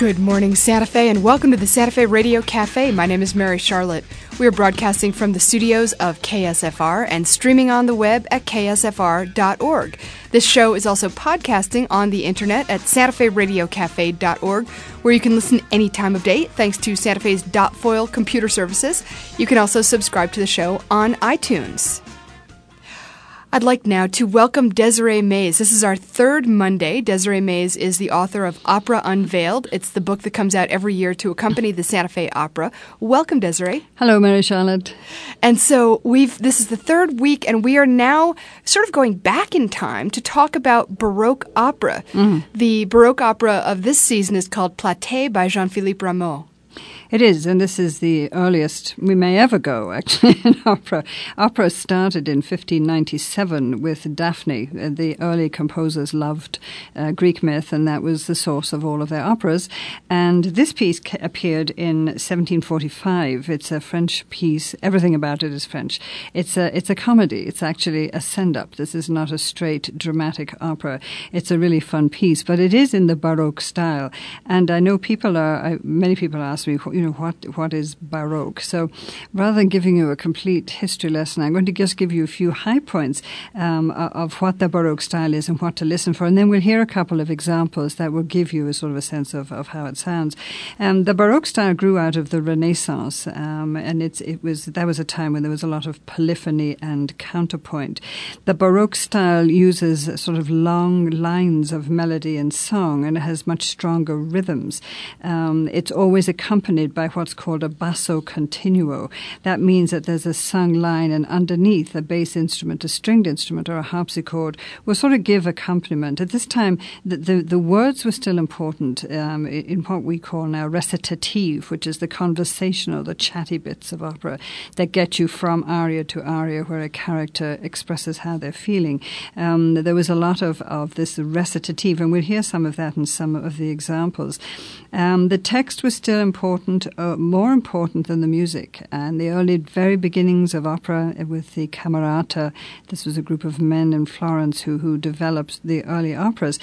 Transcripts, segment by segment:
Good morning, Santa Fe, and welcome to the Santa Fe Radio Cafe. My name is Mary Charlotte. We are broadcasting from the studios of KSFR and streaming on the web at ksfr.org. This show is also podcasting on the internet at santaferadiocafe.org, where you can listen any time of day thanks to Santa Fe's .foil computer services. You can also subscribe to the show on iTunes. I'd like now to welcome Desiree Mays. This is our third Monday. Desiree Mays is the author of Opera Unveiled. It's the book that comes out every year to accompany the Santa Fe Opera. Welcome, Desiree. Hello, Mary Charlotte. And so this is the third week, and we are now sort of going back in time to talk about Baroque opera. The Baroque opera of this season is called Platée by Jean-Philippe Rameau. It is, and this is the earliest we may ever go, actually, in opera. Opera started in 1597 with Daphne. The early composers loved Greek myth, and that was the source of all of their operas. And this piece appeared in 1745. It's a French piece. Everything about it is French. It's a comedy. It's actually a send-up. This is not a straight dramatic opera. It's a really fun piece, but it is in the Baroque style. And I know many people ask me, what is Baroque? So rather than giving you a complete history lesson, I'm going to just give you a few high points of what the Baroque style is and what to listen for. And then we'll hear a couple of examples that will give you a sort of a sense of how it sounds. The Baroque style grew out of the Renaissance, and that was a time when there was a lot of polyphony and counterpoint. The Baroque style uses sort of long lines of melody and song, and it has much stronger rhythms. It's always accompanied by what's called a basso continuo. That means that there's a sung line, and underneath a bass instrument, a stringed instrument, or a harpsichord will sort of give accompaniment. At this time, the words were still important in what we call now recitative, which is the conversational, the chatty bits of opera that get you from aria to aria where a character expresses how they're feeling. There was a lot of this recitative, and we'll hear some of that in some of the examples. The text was still important, more important than the music. And the very beginnings of opera with the Camerata, this was a group of men in Florence who developed the early operas.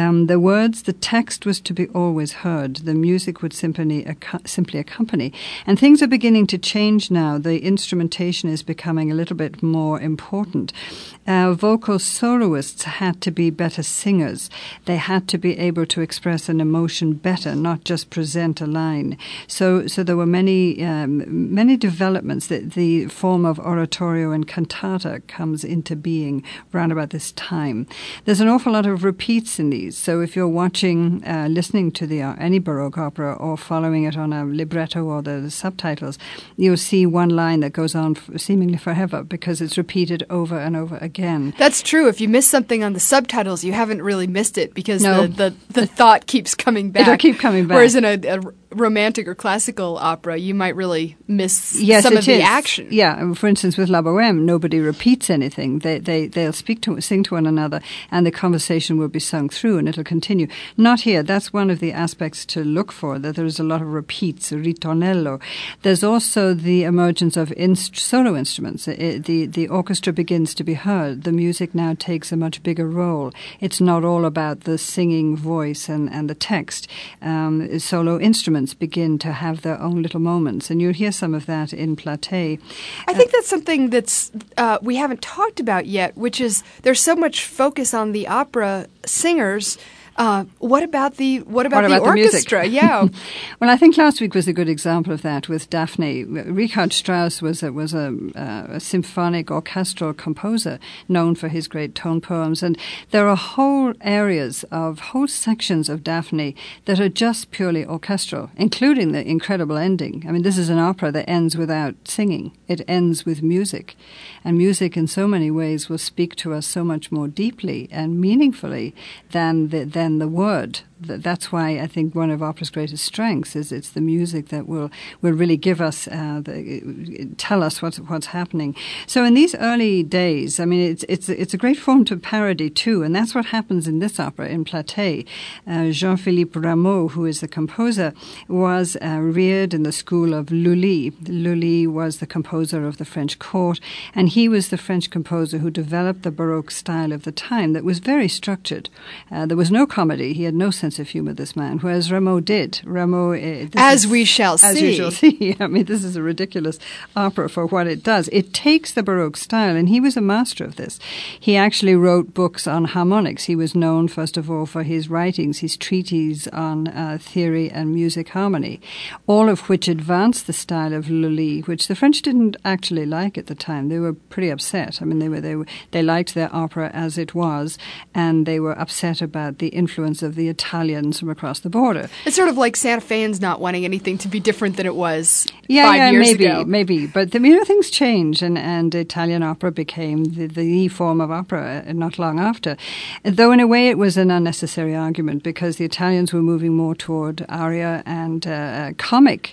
The text was to be always heard. The music would simply accompany. And things are beginning to change now. The instrumentation is becoming a little bit more important. Vocal soloists had to be better singers. They had to be able to express an emotion better, not just present a line. So there were many developments. The form of oratorio and cantata comes into being around about this time. There's an awful lot of repeats in these. So if you're listening to any Baroque opera or following it on a libretto or the subtitles, you'll see one line that goes on seemingly forever because it's repeated over and over again. That's true. If you miss something on the subtitles, you haven't really missed it because the thought keeps coming back. It'll keep coming back. Whereas in a romantic or classical opera, you might really miss some of the action. Yeah, for instance, with La Bohème, nobody repeats anything. They'll sing to one another, and the conversation will be sung through, and it'll continue. Not here. That's one of the aspects to look for, that there's a lot of repeats, ritornello. There's also the emergence of solo instruments. The orchestra begins to be heard. The music now takes a much bigger role. It's not all about the singing voice and the text. Solo instruments begin to have their own little moments, and you'll hear some of that in Platée. I think that's something that's we haven't talked about yet, which is there's so much focus on the opera singers. What about the orchestra? Yeah. Well, I think last week was a good example of that with Daphne. Richard Strauss was a symphonic orchestral composer known for his great tone poems, and there are whole sections of Daphne that are just purely orchestral, including the incredible ending. I mean, this is an opera that ends without singing. It ends with music, and music in so many ways will speak to us so much more deeply and meaningfully than the word. That's why I think one of opera's greatest strengths is it's the music that will really give us, tell us what's happening. So in these early days, I mean, it's a great form to parody too, and that's what happens in this opera in Platée. Jean-Philippe Rameau, who is the composer, was reared in the school of Lully. Lully was the composer of the French court, and he was the French composer who developed the Baroque style of the time that was very structured. There was no comedy. He had no sense sense of humor, this man, whereas Rameau did. Rameau, as we shall see. As you shall see. I mean, this is a ridiculous opera for what it does. It takes the Baroque style, and he was a master of this. He actually wrote books on harmonics. He was known, first of all, for his writings, his treatise on theory and music harmony, all of which advanced the style of Lully, which the French didn't actually like at the time. They were pretty upset. I mean, they liked their opera as it was, and they were upset about the influence of the Italians from across the border. It's sort of like Santa Fe's not wanting anything to be different than it was 5 years ago. Maybe. But things changed, and Italian opera became the form of opera not long after. Though in a way it was an unnecessary argument, because the Italians were moving more toward aria and comic,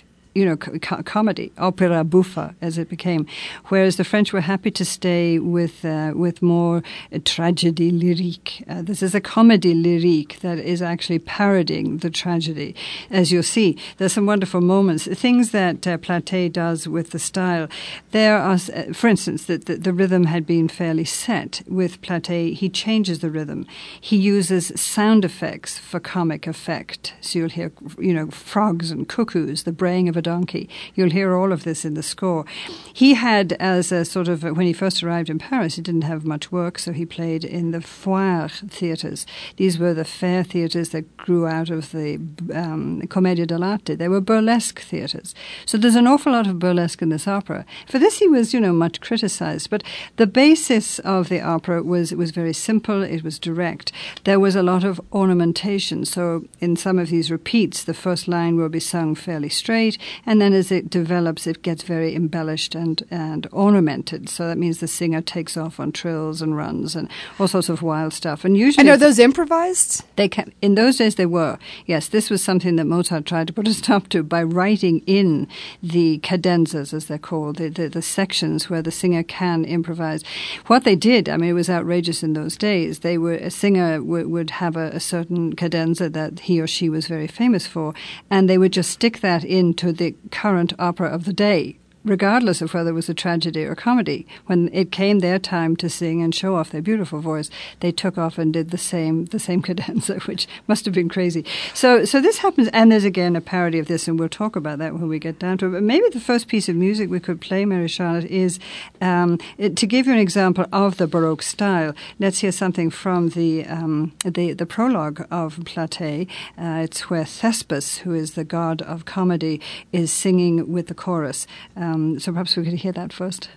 comedy, opera buffa, as it became, whereas the French were happy to stay with more tragédie lyrique. This is a comédie lyrique that is actually parodying the tragedy. As you'll see, there's some wonderful moments, things that Platé does with the style. There are, for instance, the rhythm had been fairly set. With Platé, he changes the rhythm. He uses sound effects for comic effect. So you'll hear, frogs and cuckoos, the braying of a donkey. You'll hear all of this in the score. He had, as a sort of, when he first arrived in Paris, he didn't have much work, so he played in the foire theatres. These were the fair theatres that grew out of the Commedia dell'arte. They were burlesque theatres. So there's an awful lot of burlesque in this opera. For this he was, much criticized, but the basis of the opera was very simple. It was direct. There was a lot of ornamentation. So in some of these repeats, the first line will be sung fairly straight, and then as it develops, it gets very embellished and ornamented. So that means the singer takes off on trills and runs and all sorts of wild stuff. And usually, and are those improvised? In those days, they were. Yes, this was something that Mozart tried to put a stop to by writing in the cadenzas, as they're called, the sections where the singer can improvise. What they did, it was outrageous in those days. A singer would have a certain cadenza that he or she was very famous for, and they would just stick that into the current opera of the day, regardless of whether it was a tragedy or comedy. When it came their time to sing and show off their beautiful voice, they took off and did the same cadenza, which must have been crazy. So this happens, and there's again a parody of this, and we'll talk about that when we get down to it. But maybe the first piece of music we could play, Mary Charlotte, is to give you an example of the Baroque style. Let's hear something from the prologue of Platé. It's where Thespis, who is the god of comedy, is singing with the chorus. So perhaps we could hear that first.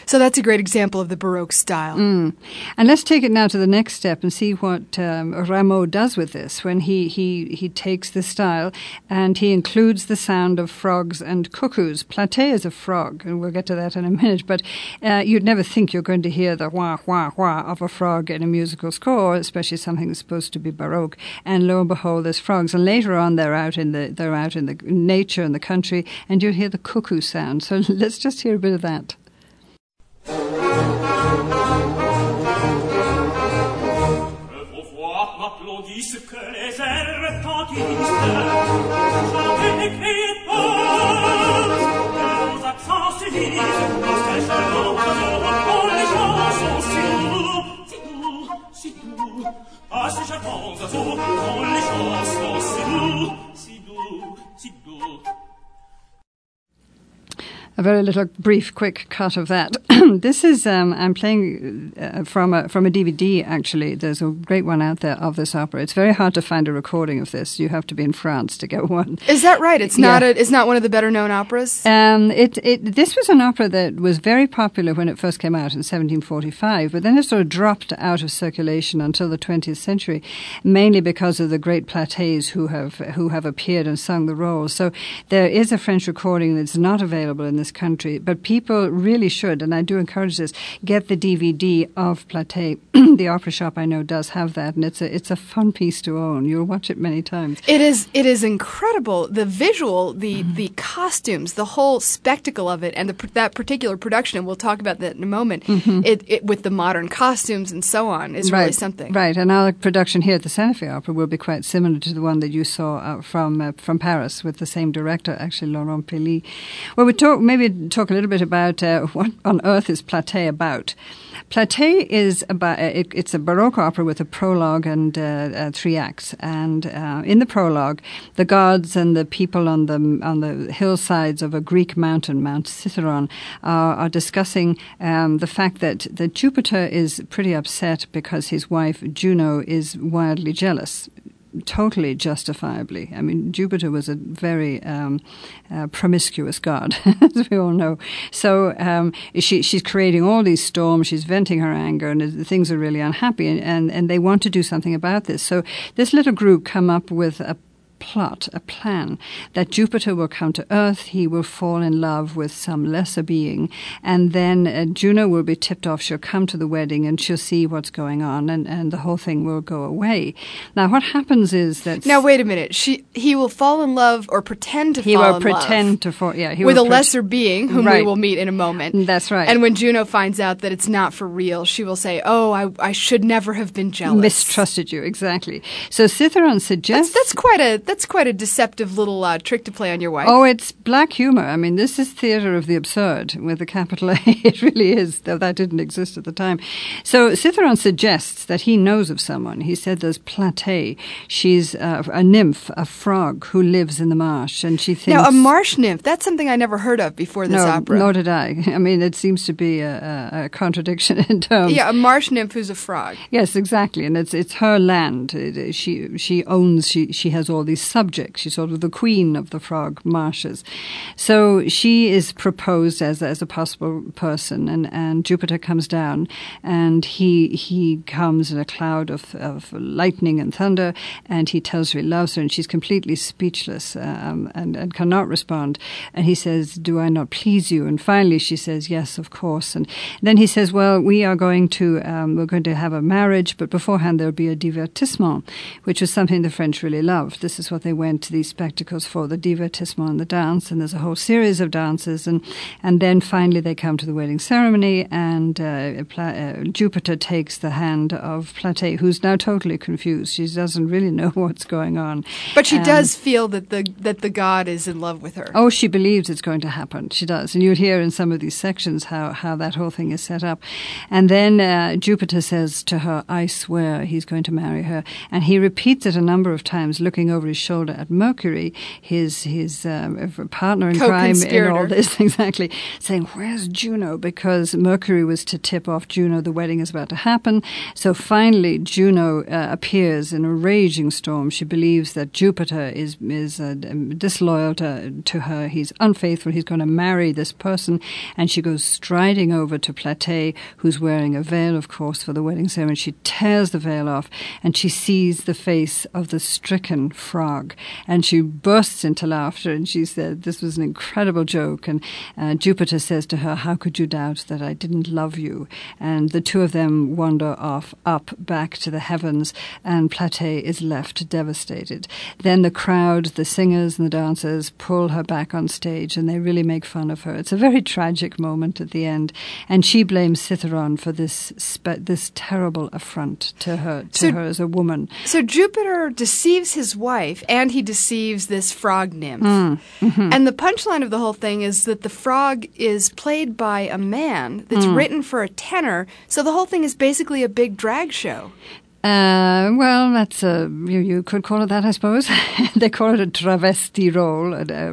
So that's a great example of the Baroque style. And let's take it now to the next step and see what Rameau does with this when he takes the style and he includes the sound of frogs and cuckoos. Platé is a frog, and we'll get to that in a minute, but you'd never think you're going to hear the wah, wah, wah of a frog in a musical score, especially something that's supposed to be Baroque. And lo and behold, there's frogs. And later on, they're out in the nature and the country, and you'll hear the cuckoo sound. So let's just hear a bit of that. A very little brief, quick cut of that. This is I'm playing from a DVD. Actually, there's a great one out there of this opera. It's very hard to find a recording of this. You have to be in France to get one. Is that right? It's not. It's not one of the better known operas. This was an opera that was very popular when it first came out in 1745, but then it sort of dropped out of circulation until the 20th century, mainly because of the great Plattés who have appeared and sung the roles. So there is a French recording that's not available in this country, but people really should, and I do encourage this, get the DVD of Platté. The opera shop I know does have that, and it's a fun piece to own. You'll watch it many times. It is incredible. The visual, the costumes, the whole spectacle of it, and that particular production, and we'll talk about that in a moment, it with the modern costumes and so on, is really something. Right, and our production here at the Santa Fe Opera will be quite similar to the one that you saw from Paris with the same director, actually, Laurent Pelly. Well, maybe talk a little bit about what on earth is Platté about. Platté is about it's a Baroque opera with a prologue and 3 acts. And in the prologue, the gods and the people on the hillsides of a Greek mountain, Mount Cithaeron, are discussing the fact that Jupiter is pretty upset because his wife Juno is wildly jealous. Totally justifiably. I mean, Jupiter was a very promiscuous god, as we all know. So she's creating all these storms, she's venting her anger, and things are really unhappy, and they want to do something about this. So this little group come up with a plan that Jupiter will come to Earth, he will fall in love with some lesser being, and then Juno will be tipped off, she'll come to the wedding and she'll see what's going on, and the whole thing will go away. Now what happens is that... Now wait a minute, he will fall in love or pretend to fall in love. He will pretend to fall, with a lesser being whom we will meet in a moment. That's right. And when Juno finds out that it's not for real, she will say, oh, I should never have been jealous. Mistrusted you, exactly. So Cithaeron suggests... That's quite a deceptive little trick to play on your wife. Oh, it's black humor. I mean, this is theatre of the absurd with a capital A. It really is, though that didn't exist at the time. So Cithaeron suggests that he knows of someone. He said there's Platté. She's a nymph, a frog who lives in the marsh, and she thinks... Now, a marsh nymph, that's something I never heard of before this opera. Nor did I. I mean, it seems to be a contradiction in terms. Yeah, a marsh nymph who's a frog. Yes, exactly, and it's her land. She owns, she has all these subjects. She's sort of the queen of the frog marshes. So she is proposed as a possible person, and Jupiter comes down, and he comes in a cloud of lightning and thunder, and he tells her he loves her, and she's completely speechless and cannot respond. And he says, do I not please you? And finally she says, yes, of course. And then he says, well, we're going to have a marriage, but beforehand there'll be a divertissement, which was something the French really loved. This is what they went to these spectacles for, the divertissement and the dance, and there's a whole series of dances, and then finally they come to the wedding ceremony, and Jupiter takes the hand of Platté, who's now totally confused. She doesn't really know what's going on. But she does feel that the god is in love with her. Oh, she believes it's going to happen. She does. And you'll hear in some of these sections how that whole thing is set up. And then Jupiter says to her, I swear he's going to marry her. And he repeats it a number of times, looking over his his shoulder at Mercury, his partner in crime in all this, exactly, saying, where's Juno? Because Mercury was to tip off Juno, the wedding is about to happen. So finally, Juno appears in a raging storm. She believes that Jupiter is disloyal to her. He's unfaithful. He's going to marry this person. And she goes striding over to Platée, who's wearing a veil, of course, for the wedding ceremony. She tears the veil off, and she sees the face of the stricken frog. And she bursts into laughter, and she said, this was an incredible joke. And Jupiter says to her, how could you doubt that I didn't love you? And the two of them wander off up back to the heavens, and Platée is left devastated. Then the crowd, the singers and the dancers, pull her back on stage, and they really make fun of her. It's a very tragic moment at the end, and she blames Cithaeron for this terrible affront to her as a woman. So Jupiter deceives his wife, and he deceives this frog nymph. Mm-hmm. And the punchline of the whole thing is that the frog is played by a man that's written for a tenor, so the whole thing is basically a big drag show. Well, that's you could call it that, I suppose. They call it a travesti role,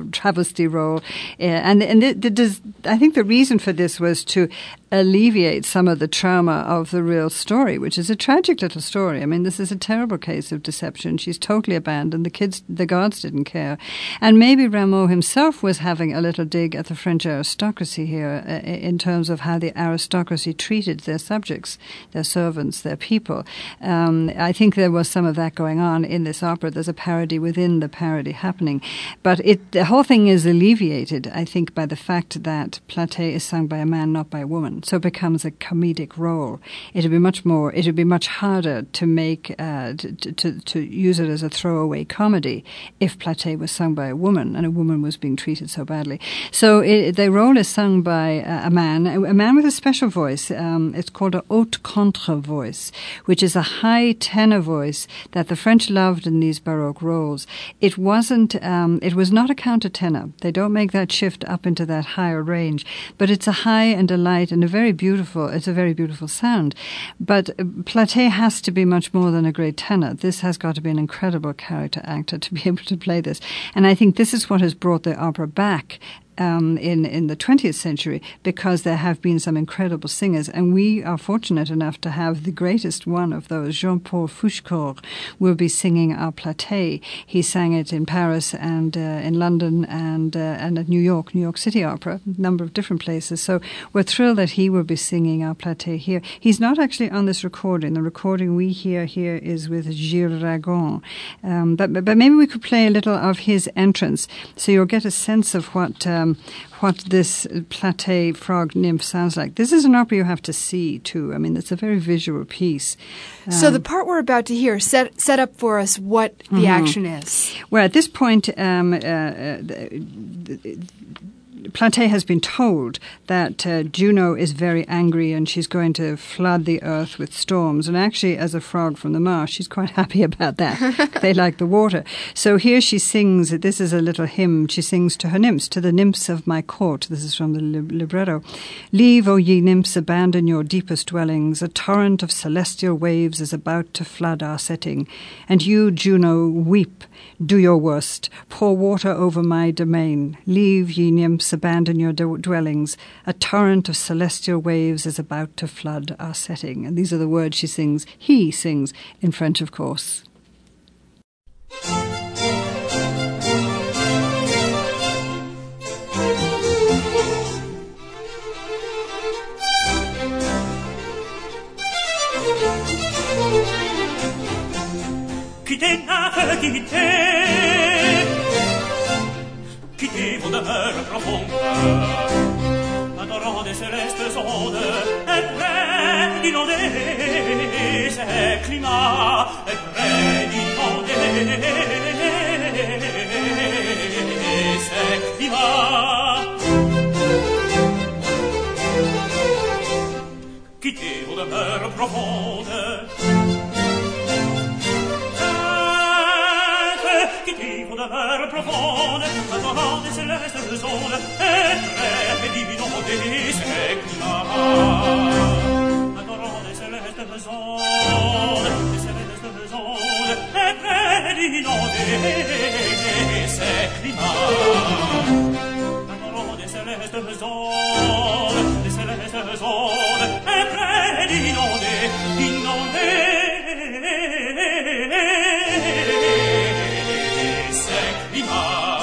I think the reason for this was to alleviate some of the trauma of the real story, which is a tragic little story. I mean, this is a terrible case of deception. She's totally abandoned. The gods didn't care. And maybe Rameau himself was having a little dig at the French aristocracy here in terms of how the aristocracy treated their subjects, their servants, their people. I think there was some of that going on in this opera. There's a parody within the parody happening. But the whole thing is alleviated, I think, by the fact that Platée is sung by a man, not by a woman. So it becomes a comedic role. It would be much harder to make, to use it as a throwaway comedy if Platée was sung by a woman and a woman was being treated so badly. So the role is sung by a man with a special voice. It's called a haute contre voice, which is a high tenor voice that the French loved in these Baroque roles. It was not a countertenor. They don't make that shift up into that higher range, but it's a high and a light and a very beautiful sound. But Platée has to be much more than a great tenor. This has got to be an incredible character actor to be able to play this. And I think this is what has brought the opera back in the 20th century, because there have been some incredible singers, and we are fortunate enough to have the greatest one of those. Jean-Paul Fouchecourt will be singing our Platée. He sang it in Paris and in London and at New York City Opera, a number of different places. So we're thrilled that he will be singing our Platée here. He's not actually on this recording. The recording we hear here is with Gilles Ragon. But maybe we could play a little of his entrance, so you'll get a sense of what this Platée frog nymph sounds like. This is an opera you have to see, too. I mean, it's a very visual piece. So the part we're about to hear, set up for us what the action is. Well, at this point, Platée has been told that Juno is very angry and she's going to flood the earth with storms. And actually, as a frog from the marsh, she's quite happy about that. They like the water. So here she sings, this is a little hymn, she sings to her nymphs, to the nymphs of my court. This is from the libretto. Leave, O ye nymphs, abandon your deepest dwellings. A torrent of celestial waves is about to flood our setting. And you, Juno, weep, do your worst, pour water over my domain. Leave, ye nymphs, abandon your dwellings. A torrent of celestial waves is about to flood our setting. And these are the words she sings. He sings in French, of course. Quittez vos demeures profondes, adorant des célestes ondes, et près d'inonder ces climats, et près d'inonder ces climats. Quittez vos demeures profondes, demeure profonde, adorant des célestes ondes, et près d'inonder ces climats. Adorant des célestes ondes, et près d'inonder célestes ondes, et près d'inonder ces climats.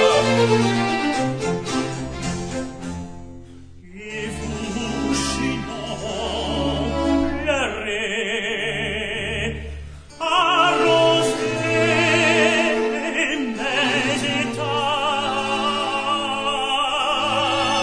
Et vous, Chinon, pleurez, arrosez mes états.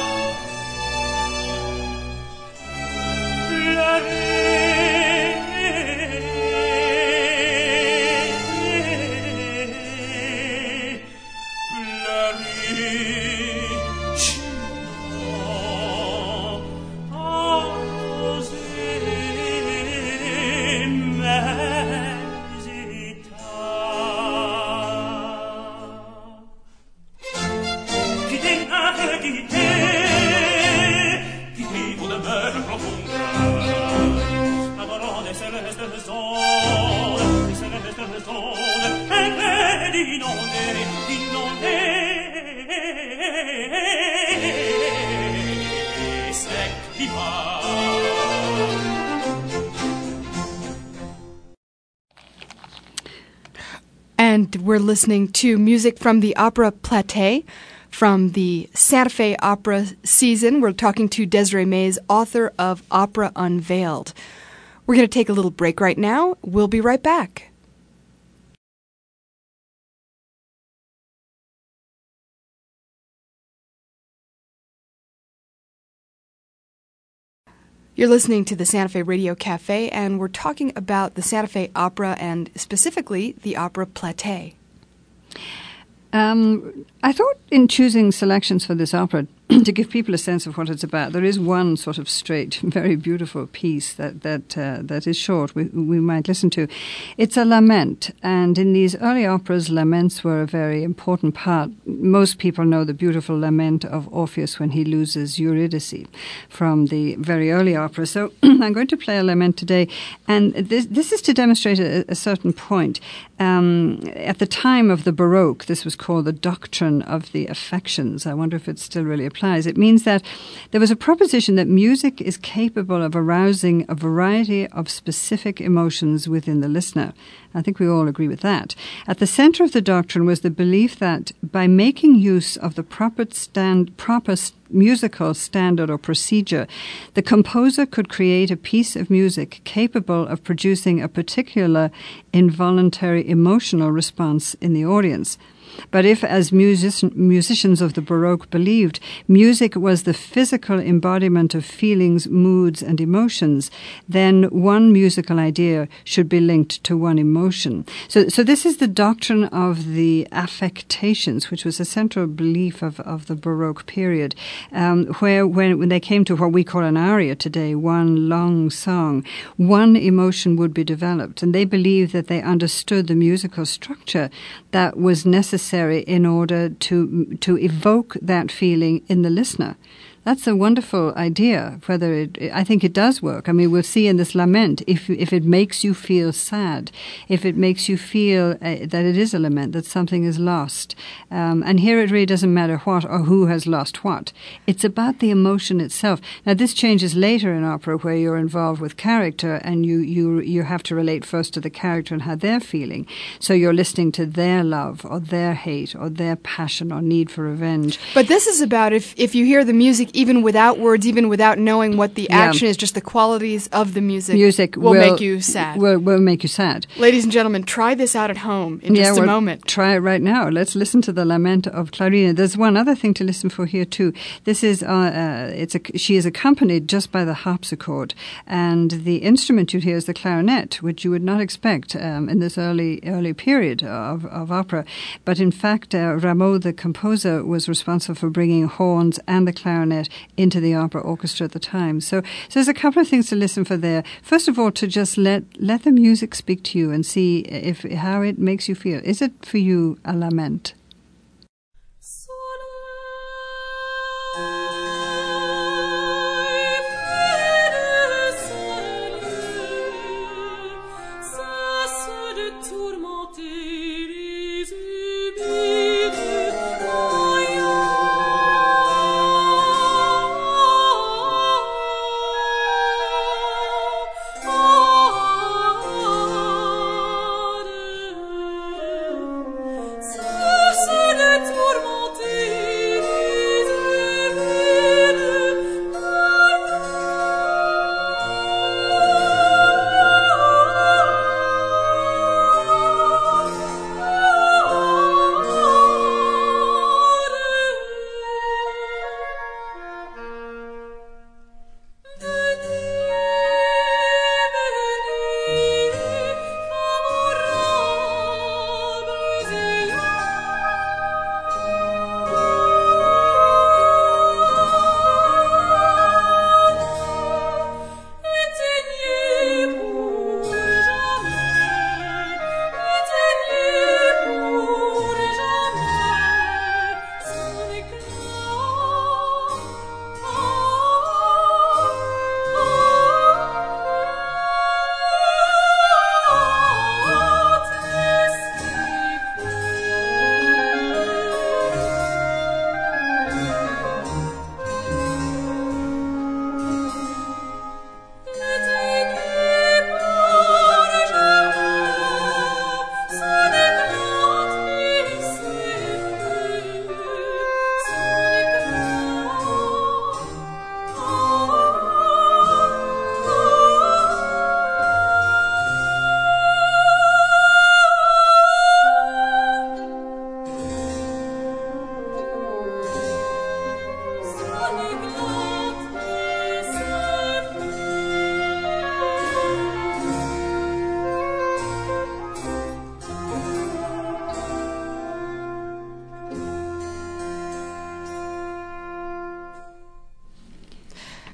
And we're listening to music from the Opera Platée from the Santa Fe Opera season. We're talking to Desiree Mays, author of Opera Unveiled. We're going to take a little break right now. We'll be right back. You're listening to the Santa Fe Radio Cafe, and we're talking about the Santa Fe Opera and specifically the Opera Platée. I thought in choosing selections for this opera to give people a sense of what it's about, there is one sort of straight, very beautiful piece that is short we might listen to. It's a lament, and in these early operas, laments were a very important part. Most people know the beautiful lament of Orpheus when he loses Eurydice from the very early opera. So I'm going to play a lament today, and this is to demonstrate a certain point. At the time of the Baroque, this was called the doctrine of the affections. I wonder if it still really applies. It means that there was a proposition that music is capable of arousing a variety of specific emotions within the listener. I think we all agree with that. At the center of the doctrine was the belief that by making use of the proper musical standard or procedure, the composer could create a piece of music capable of producing a particular involuntary emotional response in the audience. But if, as musicians of the Baroque believed, music was the physical embodiment of feelings, moods, and emotions, then one musical idea should be linked to one emotion. So this is the doctrine of the affectations, which was a central belief of the Baroque period, where when they came to what we call an aria today, one long song, one emotion would be developed. And they believed that they understood the musical structure that was necessary in order to evoke that feeling in the listener. That's a wonderful idea. I think it does work. I mean, we'll see in this lament, if it makes you feel sad, if it makes you feel that it is a lament, that something is lost. And here it really doesn't matter what or who has lost what. It's about the emotion itself. Now, this changes later in opera where you're involved with character and you have to relate first to the character and how they're feeling. So you're listening to their love or their hate or their passion or need for revenge. But this is about if you hear the music even without words, even without knowing what the action is, just the qualities of the music will make you sad. Will make you sad. Ladies and gentlemen, try this out at home in just a moment. Try it right now. Let's listen to the Lament of Clarina. There's one other thing to listen for here too. This is she is accompanied just by the harpsichord, and the instrument you hear is the clarinet, which you would not expect in this early period of opera. But in fact, Rameau, the composer, was responsible for bringing horns and the clarinet into the opera orchestra at the time. So there's a couple of things to listen for there. First of all, to just let the music speak to you and see how it makes you feel. Is it for you a lament?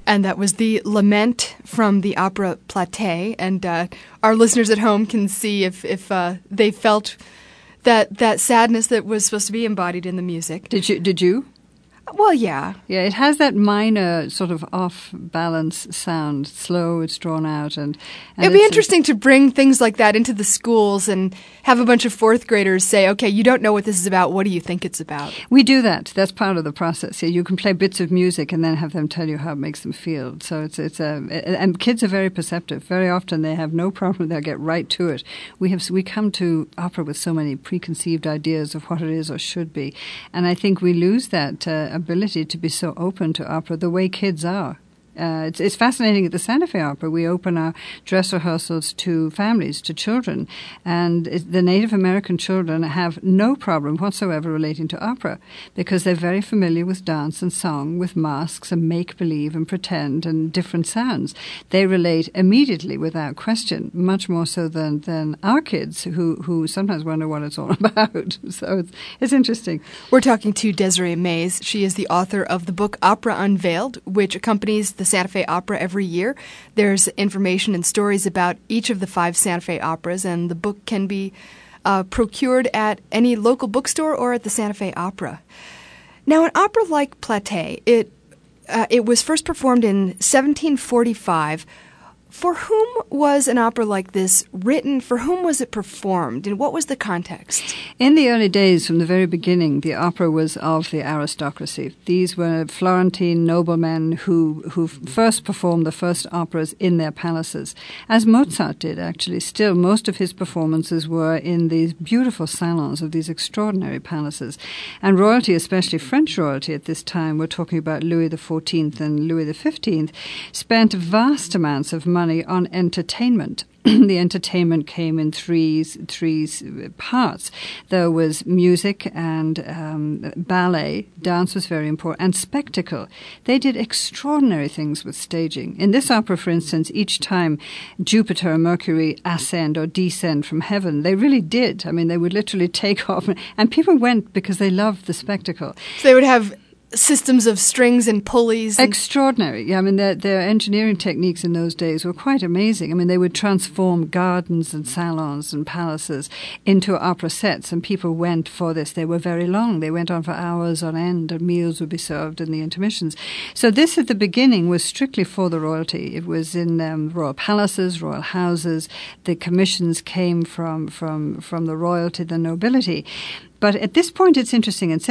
And that was the Lament from the opera Platée. And our listeners at home can see if they felt that sadness that was supposed to be embodied in the music. Did you? Well, yeah. Yeah, it has that minor sort of off-balance sound. Slow, it's drawn out. And It'd be interesting to bring things like that into the schools and have a bunch of fourth graders say, okay, you don't know what this is about. What do you think it's about? We do that. That's part of the process. Yeah, you can play bits of music and then have them tell you how it makes them feel. So and kids are very perceptive. Very often they have no problem. They'll get right to it. We come to opera with so many preconceived ideas of what it is or should be. And I think we lose that ability to be so open to opera the way kids are. It's fascinating at the Santa Fe Opera. We open our dress rehearsals to families, to children, and the Native American children have no problem whatsoever relating to opera because they're very familiar with dance and song, with masks and make-believe and pretend and different sounds. They relate immediately without question, much more so than our kids who sometimes wonder what it's all about. So it's interesting. We're talking to Desiree Mays. She is the author of the book Opera Unveiled, which accompanies the Santa Fe Opera every year. There's information and stories about each of the 5 Santa Fe operas, and the book can be procured at any local bookstore or at the Santa Fe Opera. Now, an opera like Platée, it was first performed in 1745. For whom was an opera like this written? For whom was it performed? And what was the context? In the early days, from the very beginning, the opera was of the aristocracy. These were Florentine noblemen who first performed the first operas in their palaces, as Mozart did, actually. Still, most of his performances were in these beautiful salons of these extraordinary palaces. And royalty, especially French royalty at this time, we're talking about Louis XIV and Louis XV, spent vast amounts of money on entertainment. The entertainment came in three parts. There was music and ballet. Dance was very important. And spectacle. They did extraordinary things with staging. In this opera, for instance, each time Jupiter or Mercury ascend or descend from heaven, they really did. I mean, they would literally take off. And people went because they loved the spectacle. So they would have systems of strings and pulleys. Extraordinary. Yeah, I mean, their engineering techniques in those days were quite amazing. I mean, they would transform gardens and salons and palaces into opera sets, and people went for this. They were very long. They went on for hours on end, and meals would be served in the intermissions. So this, at the beginning, was strictly for the royalty. It was in royal palaces, royal houses. The commissions came from the royalty, the nobility. But at this point, it's interesting. In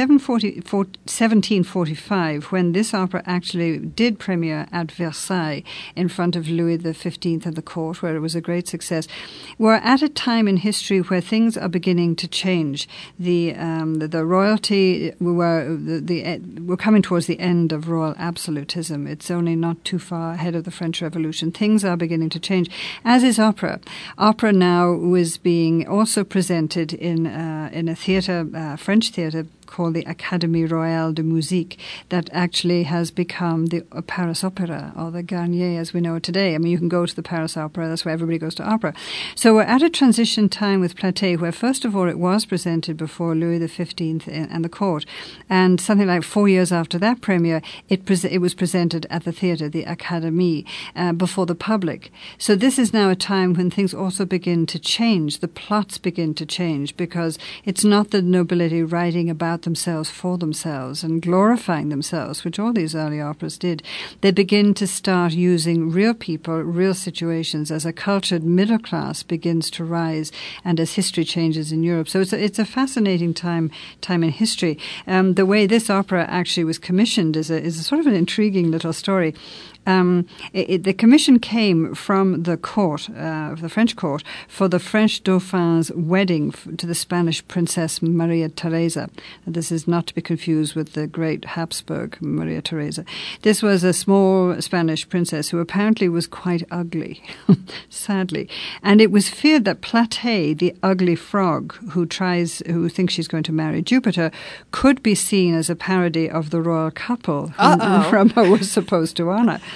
1745, when this opera actually did premiere at Versailles in front of Louis XV and the court, where it was a great success, we're at a time in history where things are beginning to change. The royalty, we're coming towards the end of royal absolutism. It's only not too far ahead of the French Revolution. Things are beginning to change, as is opera. Opera now was being also presented in a theatre, French theatre called the Académie Royale de Musique, that actually has become the Paris Opera, or the Garnier as we know it today. I mean, you can go to the Paris Opera, that's where everybody goes to opera. So we're at a transition time with Platée, where first of all it was presented before Louis XV and the court, and something like 4 years after that premiere, it was presented at the theatre, the Académie, before the public. So this is now a time when things also begin to change, the plots begin to change, because it's not the nobility writing about themselves for themselves and glorifying themselves, which all these early operas did. They begin to start using real people, real situations, as a cultured middle class begins to rise and as history changes in Europe. So it's a fascinating time in history. The way this opera actually was commissioned is a sort of an intriguing little story. The commission came from the court, the French court, for the French Dauphin's wedding to the Spanish Princess Maria Theresa. This is not to be confused with the great Habsburg Maria Theresa. This was a small Spanish princess who apparently was quite ugly, sadly. And it was feared that Platée, the ugly frog who thinks she's going to marry Jupiter, could be seen as a parody of the royal couple whom Roma was supposed to honor.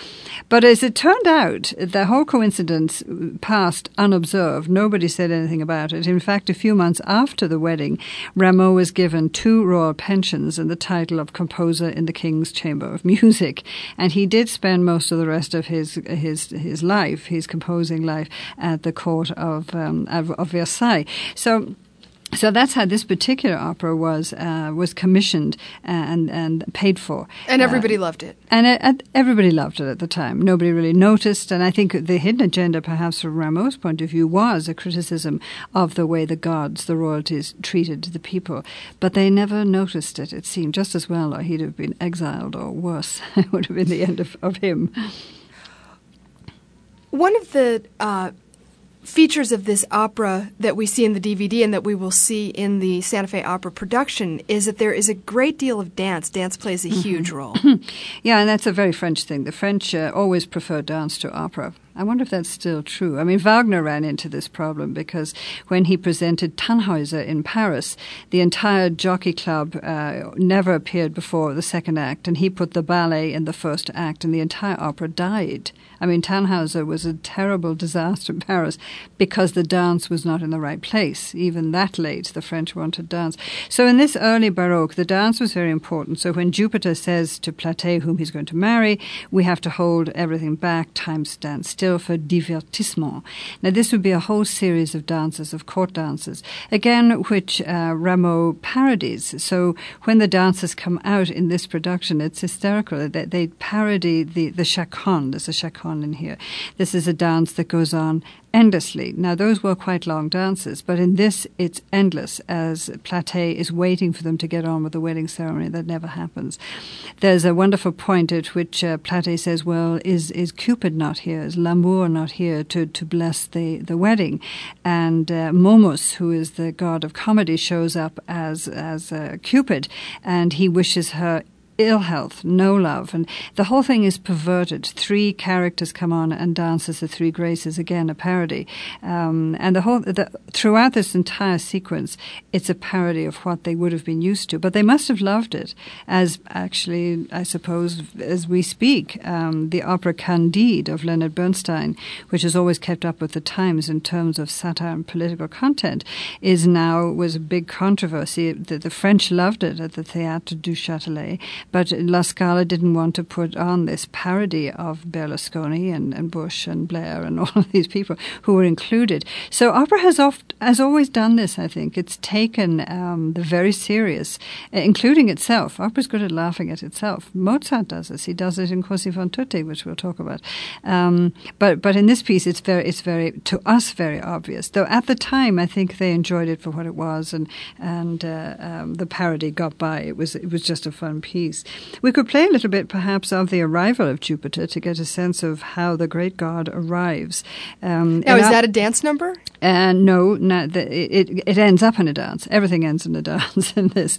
But as it turned out, the whole coincidence passed unobserved. Nobody said anything about it. In fact, a few months after the wedding, Rameau was given 2 royal pensions and the title of composer in the King's Chamber of Music. And he did spend most of the rest of his life, his composing life, at the court of Versailles. So that's how this particular opera was commissioned and paid for. And everybody loved it. And everybody loved it at the time. Nobody really noticed. And I think the hidden agenda, perhaps from Rameau's point of view, was a criticism of the way the gods, the royalties, treated the people. But they never noticed it, it seemed, just as well, or he'd have been exiled, or worse. It would have been the end of him. One of the features of this opera that we see in the DVD and that we will see in the Santa Fe Opera production is that there is a great deal of dance. Dance plays a huge role. Yeah, and that's a very French thing. The French always prefer dance to opera. I wonder if that's still true. I mean, Wagner ran into this problem because when he presented Tannhäuser in Paris, the entire jockey club never appeared before the second act, and he put the ballet in the first act, and the entire opera died. I mean, Tannhäuser was a terrible disaster in Paris because the dance was not in the right place. Even that late, the French wanted dance. So in this early Baroque, the dance was very important. So when Jupiter says to Platée whom he's going to marry, we have to hold everything back, time stands still for divertissement. Now, this would be a whole series of dances, of court dances, again, which Rameau parodies. So when the dances come out in this production, it's hysterical. They parody the chaconne. There's a chaconne in here. This is a dance that goes on endlessly. Now, those were quite long dances, but in this, it's endless as Platée is waiting for them to get on with the wedding ceremony. That never happens. There's a wonderful point at which Platée says, well, is Cupid not here? Is L'amour not here to bless the wedding? And Momus, who is the god of comedy, shows up as Cupid, and he wishes her ill health, no love, and the whole thing is perverted. 3 characters come on and dance as the 3 Graces, again a parody, and throughout this entire sequence, it's a parody of what they would have been used to. But they must have loved it, as actually, I suppose, as we speak, the opera Candide of Leonard Bernstein, which has always kept up with the times in terms of satire and political content, was a big controversy. The French loved it at the Théâtre du Châtelet. But La Scala didn't want to put on this parody of Berlusconi and Bush and Blair and all of these people who were included. So opera has always done this, I think. It's taken the very serious, including itself. Opera's good at laughing at itself. Mozart does this. He does it in Così fan tutte, which we'll talk about. But in this piece, it's very to us very obvious. Though at the time, I think they enjoyed it for what it was, and the parody got by. It was just a fun piece. We could play a little bit, perhaps, of the arrival of Jupiter to get a sense of how the great god arrives. Now, is that a dance number? No, it ends up in a dance. Everything ends in a dance in this.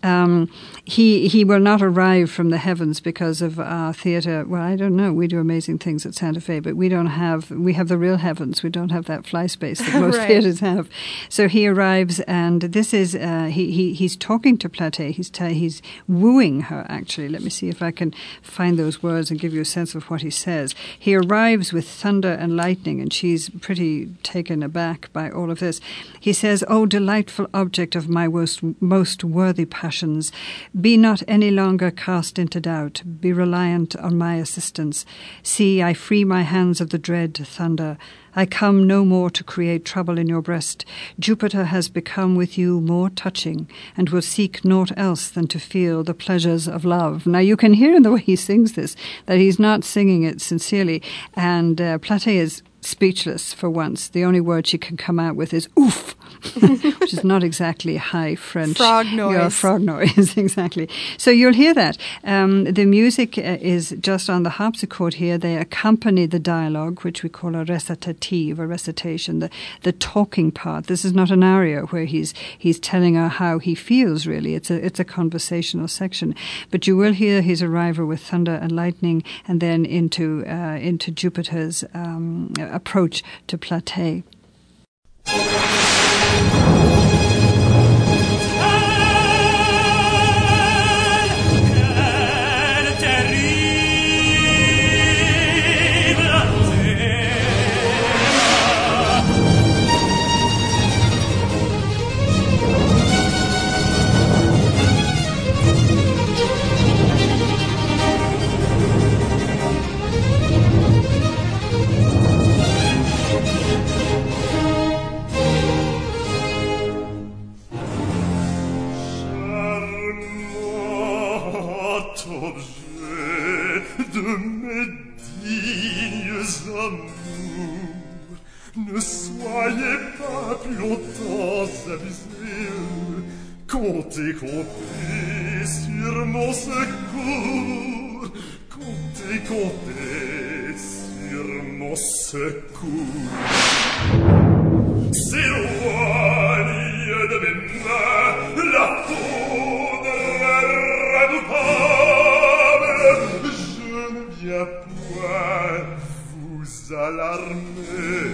He will not arrive from the heavens because of our theatre. Well, I don't know. We do amazing things at Santa Fe, but we have the real heavens. We don't have that fly space that most right. theatres have. So he arrives, and this is he's talking to Platée. He's wooing her, actually. Let me see if I can find those words and give you a sense of what he says. He arrives with thunder and lightning, and she's pretty taken aback by all of this. He says, "O delightful object of my most worthy passions, be not any longer cast into doubt. Be reliant on my assistance. See, I free my hands of the dread thunder. I come no more to create trouble in your breast. Jupiter has become with you more touching, and will seek naught else than to feel the pleasures of love." Now, you can hear in the way he sings this that he's not singing it sincerely, and Platée is speechless for once. The only word she can come out with is oof, which is not exactly high French. Frog noise. Yeah, frog noise, exactly. So you'll hear that. The music is just on the harpsichord here. They accompany the dialogue, which we call a recitative, a recitation, the talking part. This is not an aria where he's telling her how he feels, really. It's a conversational section. But you will hear his arrival with thunder and lightning, and then into Jupiter's approach to Platée. objet de mes dignes amours. Ne soyez pas plus longtemps avisés. Comptez, comptez sur mon secours. Comptez, comptez sur mon secours. S'éloigne de mes mains la foudre redoutable. Je ne viens point vous alarmer.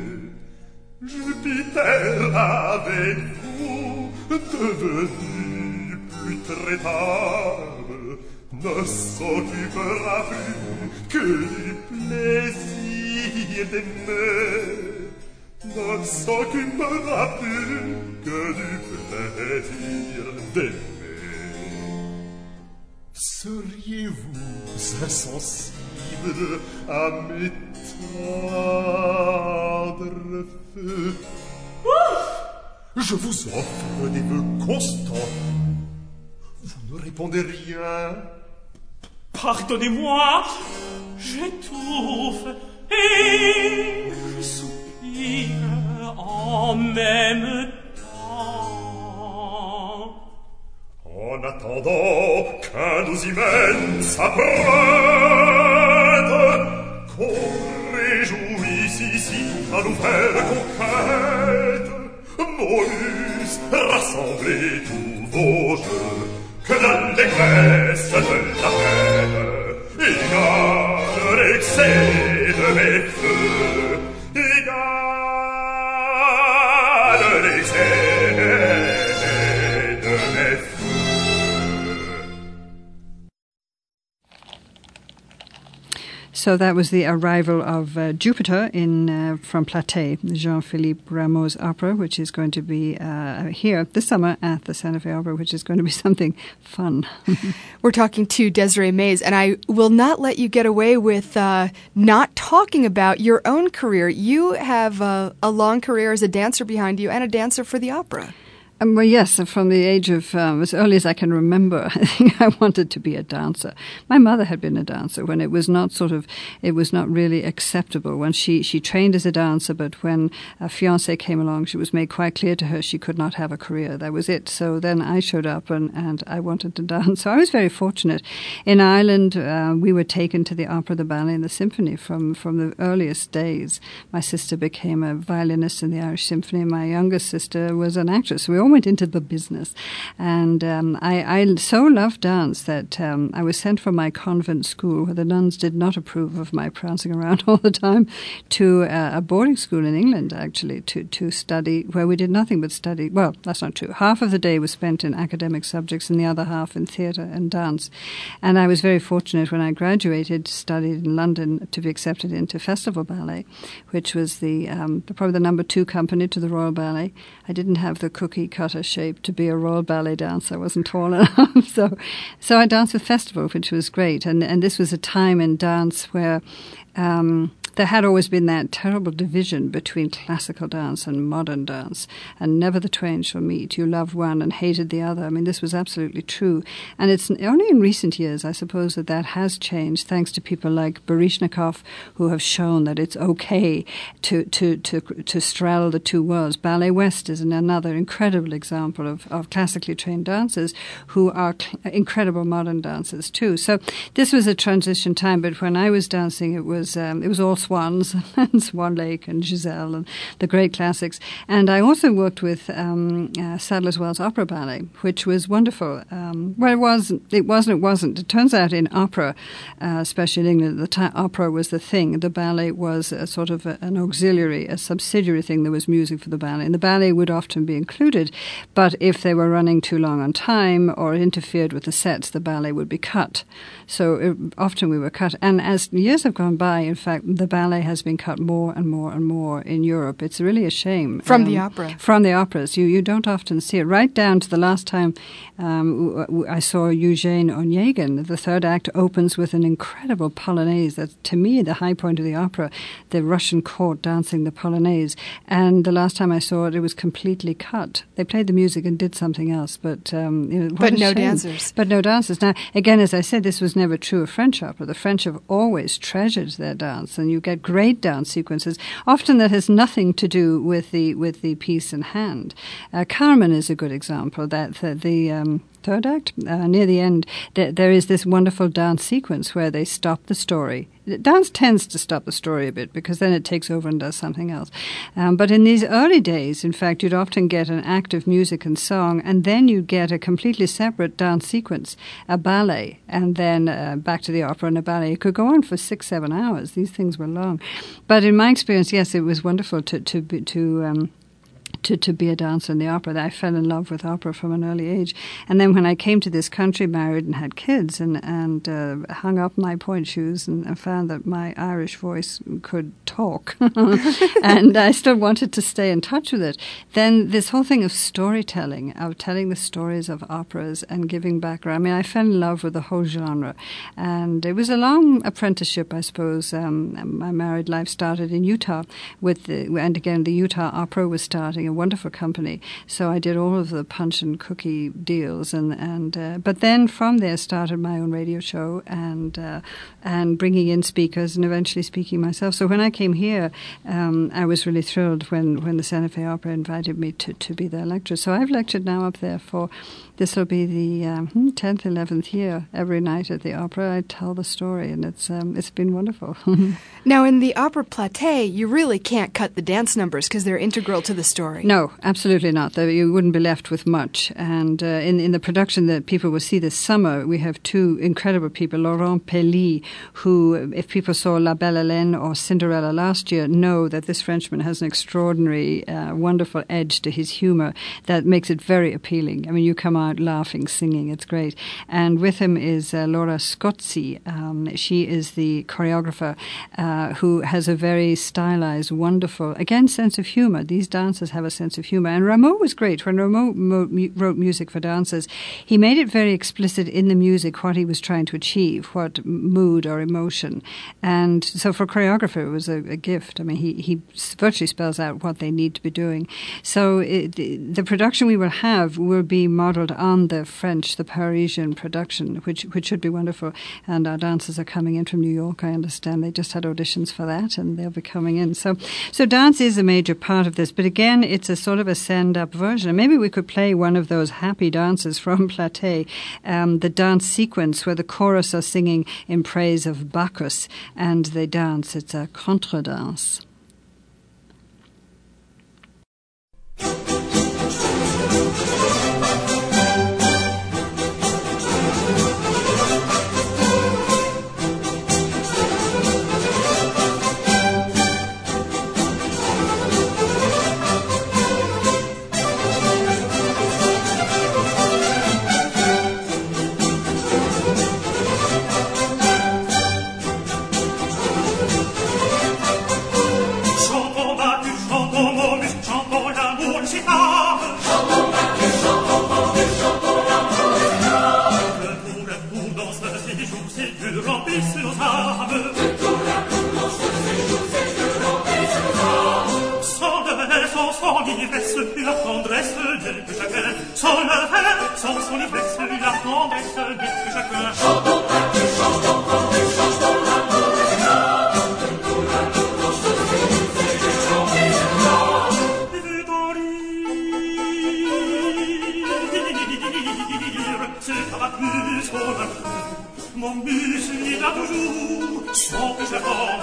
Jupiter avec vous, devenu plus traitable, ne s'occupera plus que du plaisir d'aimer. Ne s'occupera plus que du plaisir d'aimer. Seriez-vous insensible à mes tendres feux? Je vous offre des vœux constants. Vous ne répondez rien. Pardonnez-moi, j'étouffe et je soupire en même temps. En attendant qu'un nous y mène s'apprête, qu'on réjouisse ici à nous faire conquête. Molus, rassemblez tous vos jeux, que dans l'aigresse de la peine, égale l'excès de mes feux, égale l'excès de mes feux. So that was the arrival of Jupiter in from Platée, Jean-Philippe Rameau's opera, which is going to be here this summer at the Santa Fe Opera, which is going to be something fun. We're talking to Desiree Mays, and I will not let you get away with not talking about your own career. You have a long career as a dancer behind you and a dancer for the opera. Well, yes, from the age of, as early as I can remember, I think I wanted to be a dancer. My mother had been a dancer when it was not really acceptable. When she trained as a dancer, but when a fiancé came along, she was made quite clear to her she could not have a career. That was it. So then I showed up and I wanted to dance. So I was very fortunate. In Ireland, we were taken to the opera, the ballet, and the symphony from the earliest days. My sister became a violinist in the Irish Symphony. My youngest sister was an actress. We all went into the business. And I so loved dance that I was sent from my convent school, where the nuns did not approve of my prancing around all the time, to a boarding school in England, actually, to study, where we did nothing but study. Well, that's not true. Half of the day was spent in academic subjects and the other half in theatre and dance. And I was very fortunate when I graduated, studied in London, to be accepted into Festival Ballet, which was probably the number 2 company to the Royal Ballet. I didn't have the cookie cutter shape to be a Royal Ballet dancer. I wasn't tall enough. So I danced with Festival, which was great. And this was a time in dance where there had always been that terrible division between classical dance and modern dance, and never the twain shall meet. You loved one and hated the other. I mean, this was absolutely true. And it's only in recent years, I suppose, that has changed, thanks to people like Baryshnikov, who have shown that it's okay to straddle the two worlds. Ballet West is another incredible example of classically trained dancers who are incredible modern dancers too. So this was a transition time, but when I was dancing, it was all Swans and Swan Lake and Giselle and the great classics. And I also worked with Sadler's Wells Opera Ballet, which was wonderful. It wasn't. It turns out in opera, especially in England, at the time, opera was the thing. The ballet was a sort of an auxiliary, a subsidiary thing. There was music for the ballet. And the ballet would often be included, but if they were running too long on time or interfered with the sets, the ballet would be cut. So often we were cut. And as years have gone by, in fact, the ballet has been cut more and more and more in Europe. It's really a shame. From the opera. From the operas. You don't often see it. Right down to the last time I saw Eugene Onegin. The third act opens with an incredible polonaise. That's, to me, the high point of the opera, the Russian court dancing the polonaise. And the last time I saw it, it was completely cut. They played the music and did something else, but but no dancers. But no dancers. Now, again, as I said, this was never true of French opera. The French have always treasured their dance, and you get great dance sequences. Often that has nothing to do with the piece in hand. Carmen is a good example. That the third act, near the end, there is this wonderful dance sequence where they stop the story. Dance tends to stop the story a bit because then it takes over and does something else. But in these early days, in fact, you'd often get an act of music and song, and then you'd get a completely separate dance sequence, a ballet, and then back to the opera and a ballet. It could go on for 6-7 hours. These things were long. But in my experience, yes, it was wonderful to be a dancer in the opera. I fell in love with opera from an early age. And then when I came to this country, married and had kids, and hung up my point shoes and found that my Irish voice could talk, and I still wanted to stay in touch with it, then this whole thing of storytelling, of telling the stories of operas and giving background, I mean, I fell in love with the whole genre. And it was a long apprenticeship, I suppose. My married life started in Utah, and again, the Utah Opera was starting, a wonderful company. So I did all of the punch and cookie deals, but then from there started my own radio show and bringing in speakers and eventually speaking myself. So when I came here, I was really thrilled when the Santa Fe Opera invited me to be their lecturer. So I've lectured now up there for, this will be the 10th, 11th year. Every night at the opera I tell the story, and it's been wonderful. Now in the Opera Platée, you really can't cut the dance numbers because they're integral to the story. No, absolutely not. You wouldn't be left with much. And in the production that people will see this summer, we have two incredible people, Laurent Pelly, who, if people saw La Belle Hélène or Cinderella last year, know that this Frenchman has an extraordinary, wonderful edge to his humor that makes it very appealing. I mean, you come out laughing, singing, it's great. And with him is Laura Scozzi. She is the choreographer who has a very stylized, wonderful, again, sense of humor. These dancers have a sense of humor. And Rameau was great. When Rameau wrote music for dancers, he made it very explicit in the music what he was trying to achieve, what mood or emotion. And so for a choreographer, it was a gift. I mean, he virtually spells out what they need to be doing. So the production we will have will be modeled on the French, the Parisian production, which should be wonderful. And our dancers are coming in from New York, I understand. They just had auditions for that, and they'll be coming in. So dance is a major part of this. But again, it's a sort of a stand-up version. And maybe we could play one of those happy dances from Platée, the dance sequence where the chorus are singing in praise of Bacchus, and they dance. It's a contredanse. Mon muscle là toujours, sans que je vende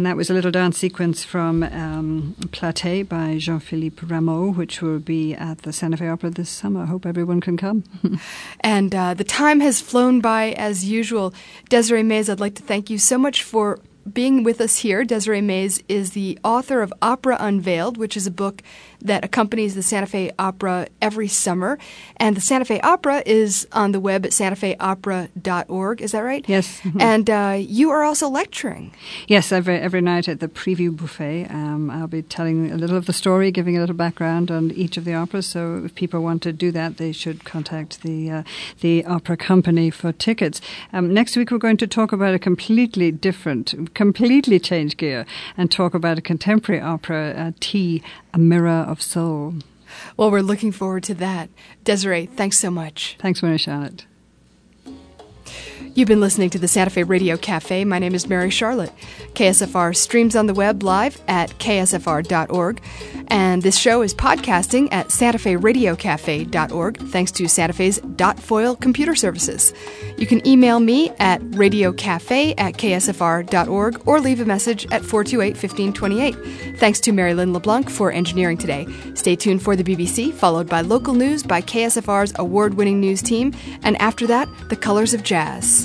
And that was a little dance sequence from Platée by Jean-Philippe Rameau, which will be at the Santa Fe Opera this summer. I hope everyone can come. And the time has flown by as usual. Desiree Mays, I'd like to thank you so much for being with us here. Desiree Mays is the author of Opera Unveiled, which is a book that accompanies the Santa Fe Opera every summer. And the Santa Fe Opera is on the web at santafeopera.org. Is that right? Yes. Mm-hmm. And you are also lecturing. Yes, every night at the Preview Buffet. I'll be telling a little of the story, giving a little background on each of the operas. So if people want to do that, they should contact the opera company for tickets. Next week, we're going to talk about a completely changed gear, and talk about a contemporary opera, T, A Mirror of Soul. Well, we're looking forward to that. Desiree, thanks so much. Thanks, Mary Charlotte. You've been listening to the Santa Fe Radio Cafe. My name is Mary Charlotte. KSFR streams on the web live at ksfr.org. And this show is podcasting at santaferadiocafe.org, thanks to Santa Fe's .foil computer services. You can email me at radiocafe@ksfr.org or leave a message at 428-1528. Thanks to Mary Lynn LeBlanc for engineering today. Stay tuned for the BBC, followed by local news by KSFR's award-winning news team, and after that, the Colors of Jazz.